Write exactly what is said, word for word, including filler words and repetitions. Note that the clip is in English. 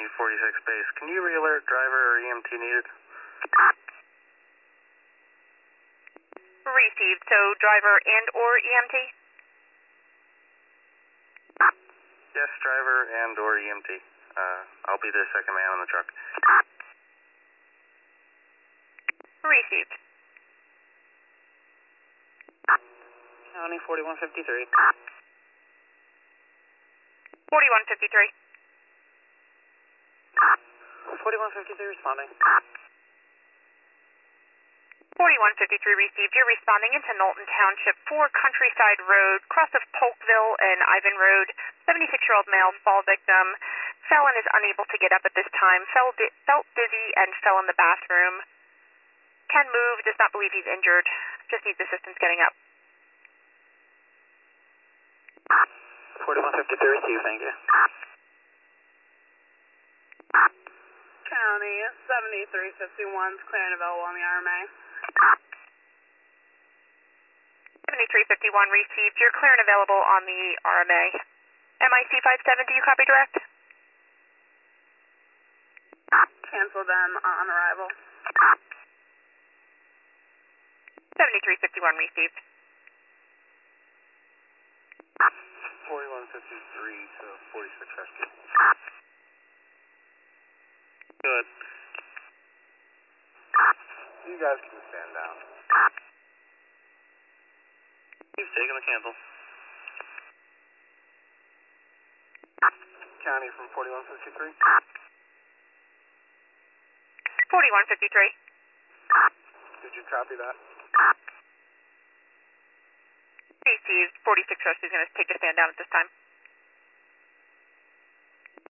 forty-six base. Can you re-alert driver or E M T needed? Received. So driver and or E M T? Yes, driver and or E M T. Uh, I'll be the second man on the truck. Received. County forty-one fifty-three. forty-one fifty-three. forty-one fifty-three responding. forty-one fifty-three received. You're responding into Knowlton Township, four Countryside Road, cross of Polkville and Ivan Road. seventy-six-year-old male fall victim. Felon is unable to get up at this time. Fell di felt dizzy and fell in the bathroom. Can move, does not believe he's injured. Just needs assistance getting up. forty-one fifty-three received, thank you. County seventy-three fifty-one's clear and available on the R M A. seventy-three fifty-one received. You're clear and available on the R M A. M I C five seven, do you copy direct? Cancel them on arrival. seventy-three fifty-one received. forty-one fifty-three to forty-six rescue. Good. You guys can stand down. He's taking the cancel. County from forty-one fifty-three. forty-one fifty-three. Did you copy that? Received. forty-six rescue is going to take a stand down at this time.